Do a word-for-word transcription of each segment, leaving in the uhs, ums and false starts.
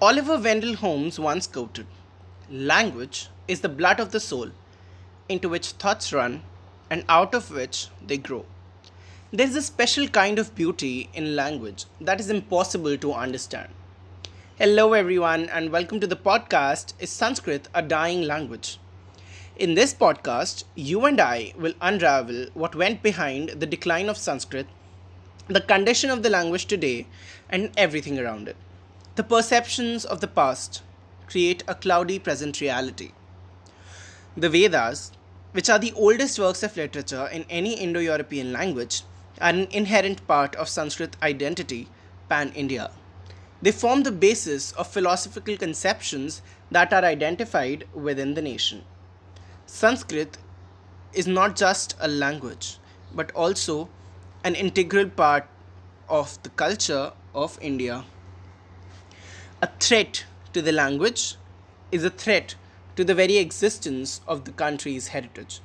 Oliver Wendell Holmes once quoted, "Language is the blood of the soul, into which thoughts run and out of which they grow." There is a special kind of beauty in language that is impossible to understand. Hello, everyone, and welcome to the podcast Is Sanskrit a Dying Language? In this podcast, you and I will unravel what went behind the decline of Sanskrit, the condition of the language today, and everything around it. The perceptions of the past create a cloudy present reality. The Vedas, which are the oldest works of literature in any Indo European language, are an inherent part of Sanskrit identity pan India. They form the basis of philosophical conceptions that are identified within the nation. Sanskrit is not just a language, but also an integral part of the culture of India. A threat to the language is a threat to the very existence of the country's heritage.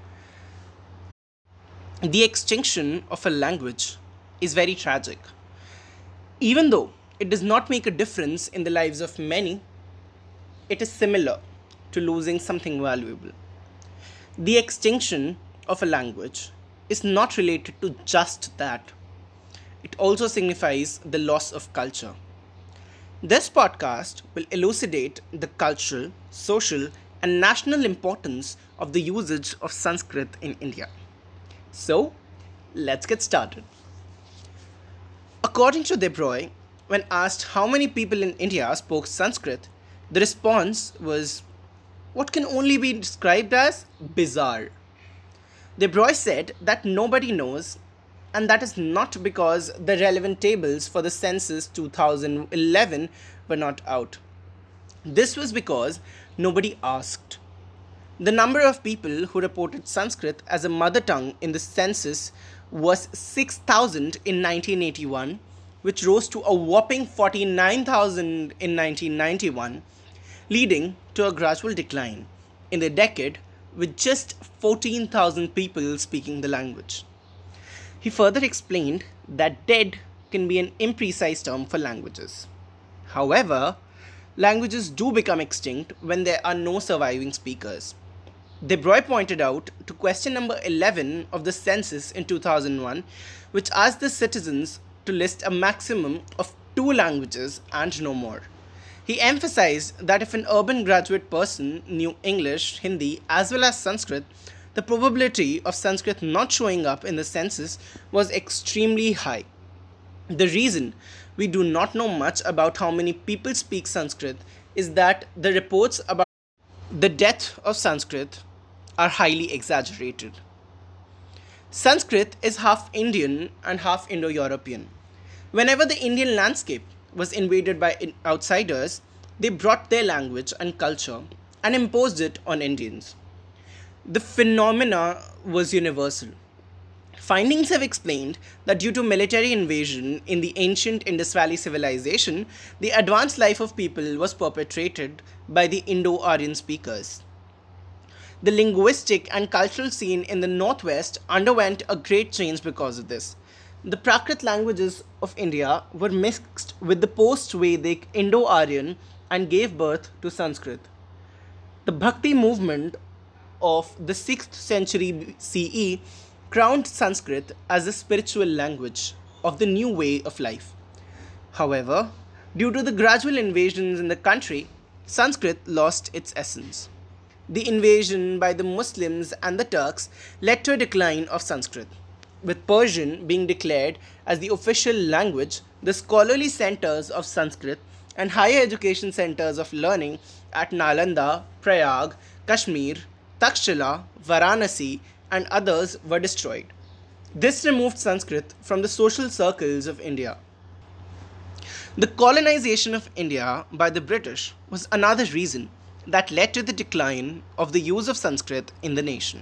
The extinction of a language is very tragic. Even though it does not make a difference in the lives of many, it is similar to losing something valuable. The extinction of a language is not related to just that. It also signifies the loss of culture. This podcast will elucidate the cultural, social, and national importance of the usage of Sanskrit in India. So, let's get started. According to De Broglie, when asked how many people in India spoke Sanskrit, the response was what can only be described as bizarre. De Broglie said that nobody knows, and that is not because the relevant tables for the census two thousand eleven were not out. This was because nobody asked. The number of people who reported Sanskrit as a mother tongue in the census was six thousand in nineteen eighty-one, which rose to a whopping forty-nine thousand in nineteen ninety-one, leading to a gradual decline in the decade with just fourteen thousand people speaking the language. He further explained that dead can be an imprecise term for languages. However, languages do become extinct when there are no surviving speakers. De Broglie pointed out to question number eleven of the census in two thousand one, which asked the citizens to list a maximum of two languages and no more. He emphasized that if an urban graduate person knew English, Hindi, as well as Sanskrit, the probability of Sanskrit not showing up in the census was extremely high. The reason we do not know much about how many people speak Sanskrit is that the reports about the death of Sanskrit are highly exaggerated. Sanskrit is half Indian and half Indo-European. Whenever the Indian landscape was invaded by outsiders, they brought their language and culture and imposed it on Indians. The phenomena was universal. Findings have explained that due to military invasion in the ancient Indus Valley civilization, the advanced life of people was perpetrated by the Indo-Aryan speakers. The linguistic and cultural scene in the northwest underwent a great change because of this. The Prakrit languages of India were mixed with the post-Vedic Indo-Aryan and gave birth to Sanskrit. The Bhakti movement of the sixth century C E crowned Sanskrit as a spiritual language of the new way of life. However, due to the gradual invasions in the country, Sanskrit lost its essence. The invasion by the Muslims and the Turks led to a decline of Sanskrit. With Persian being declared as the official language, the scholarly centers of Sanskrit and higher education centers of learning at Nalanda, Prayag, Kashmir, Takshila, Varanasi, and others were destroyed. This removed Sanskrit from the social circles of India. The colonization of India by the British was another reason that led to the decline of the use of Sanskrit in the nation.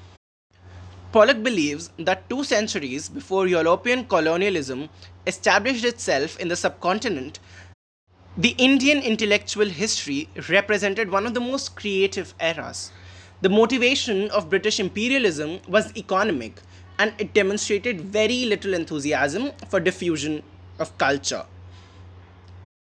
Pollock believes that two centuries before European colonialism established itself in the subcontinent, the Indian intellectual history represented one of the most creative eras. The motivation of British imperialism was economic, and it demonstrated very little enthusiasm for diffusion of culture.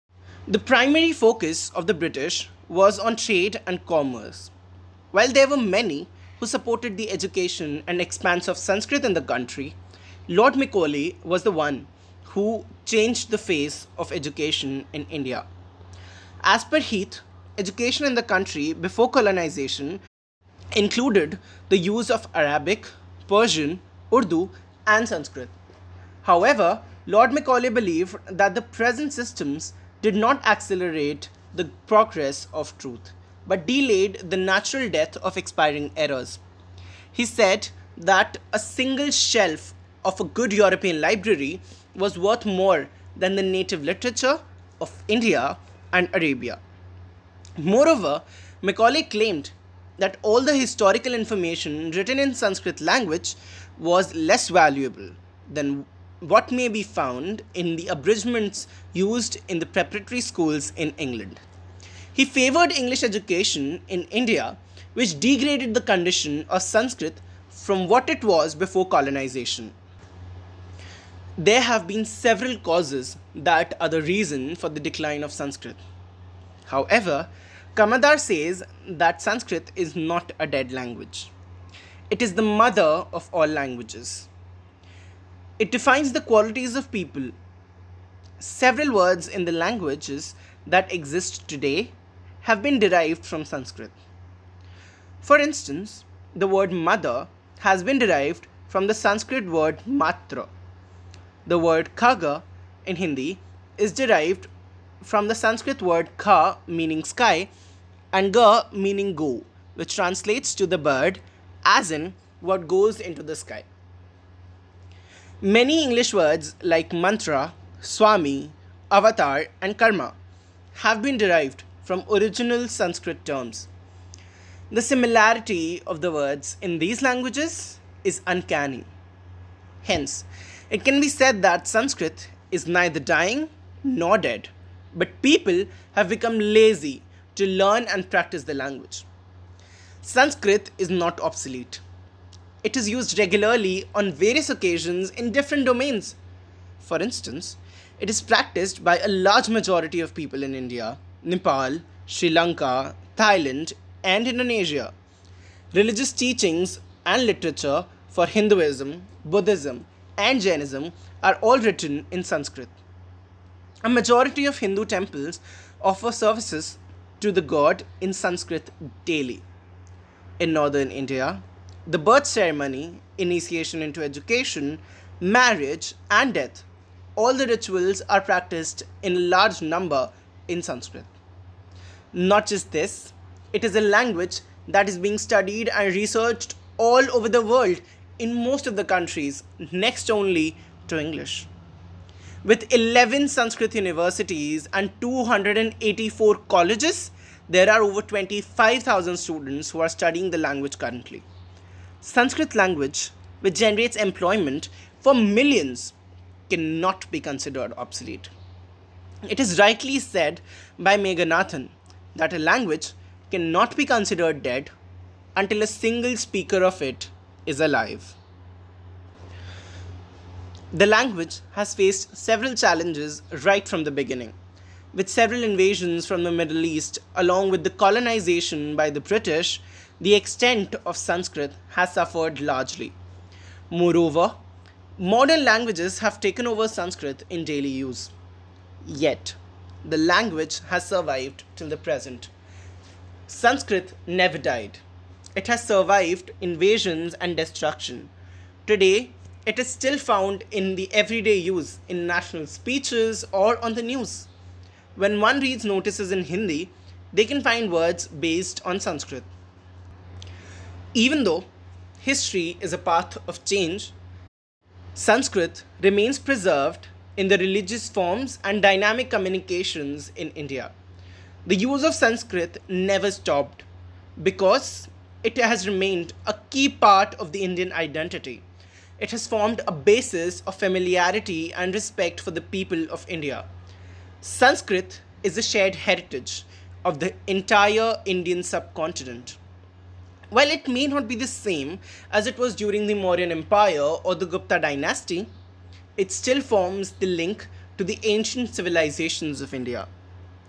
The primary focus of the British was on trade and commerce. While there were many who supported the education and expanse of Sanskrit in the country, Lord Macaulay was the one who changed the face of education in India. As per Heath, education in the country before colonization included the use of Arabic, Persian, Urdu, and Sanskrit. However, Lord Macaulay believed that the present systems did not accelerate the progress of truth, but delayed the natural death of expiring errors. He said that a single shelf of a good European library was worth more than the native literature of India and Arabia. Moreover, Macaulay claimed that all the historical information written in Sanskrit language was less valuable than what may be found in the abridgments used in the preparatory schools in England. He favored English education in India, which degraded the condition of Sanskrit from what it was before colonization. There have been several causes that are the reason for the decline of Sanskrit. However, Kamadar says that Sanskrit is not a dead language. It is the mother of all languages. It defines the qualities of people. Several words in the languages that exist today have been derived from Sanskrit. For instance, the word mother has been derived from the Sanskrit word matra. The word khaga in Hindi is derived from the Sanskrit word kha meaning sky and ga meaning go, which translates to the bird as in what goes into the sky. Many English words like mantra, swami, avatar, and karma have been derived from original Sanskrit terms. The similarity of the words in these languages is uncanny. Hence, it can be said that Sanskrit is neither dying nor dead, but people have become lazy to learn and practice the language. Sanskrit is not obsolete. It is used regularly on various occasions in different domains. For instance, it is practiced by a large majority of people in India, Nepal, Sri Lanka, Thailand, and Indonesia. Religious teachings and literature for Hinduism, Buddhism, and Jainism are all written in Sanskrit. A majority of Hindu temples offer services to the god in Sanskrit daily. In northern India, the birth ceremony, initiation into education, marriage, and death, all the rituals are practiced in large number in Sanskrit. Not just this, it is a language that is being studied and researched all over the world in most of the countries, next only to English. With eleven Sanskrit universities and two hundred eighty-four colleges, there are over twenty-five thousand students who are studying the language currently. Sanskrit language, which generates employment for millions, cannot be considered obsolete. It is rightly said by Meghanathan that a language cannot be considered dead until a single speaker of it is alive. The language has faced several challenges right from the beginning, with several invasions from the Middle East along with the colonization by the British. The extent of Sanskrit has suffered largely. Moreover, modern languages have taken over Sanskrit in daily use. Yet, the language has survived till the present. Sanskrit never died. It has survived invasions and destruction. Today, it is still found in the everyday use in national speeches or on the news. When one reads notices in Hindi, they can find words based on Sanskrit. Even though history is a path of change, Sanskrit remains preserved in the religious forms and dynamic communications in India. The use of Sanskrit never stopped because it has remained a key part of the Indian identity. It has formed a basis of familiarity and respect for the people of India. Sanskrit is a shared heritage of the entire Indian subcontinent. While it may not be the same as it was during the Mauryan Empire or the Gupta dynasty, it still forms the link to the ancient civilizations of India.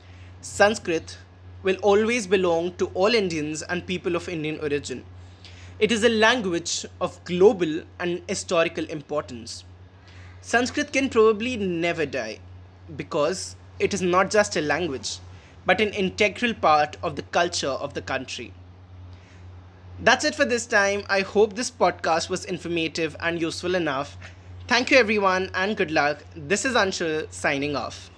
Sanskrit will always belong to all Indians and people of Indian origin. It is a language of global and historical importance. Sanskrit can probably never die because it is not just a language but an integral part of the culture of the country. That's it for this time. I hope this podcast was informative and useful enough. Thank you, everyone, and good luck. This is Anshul signing off.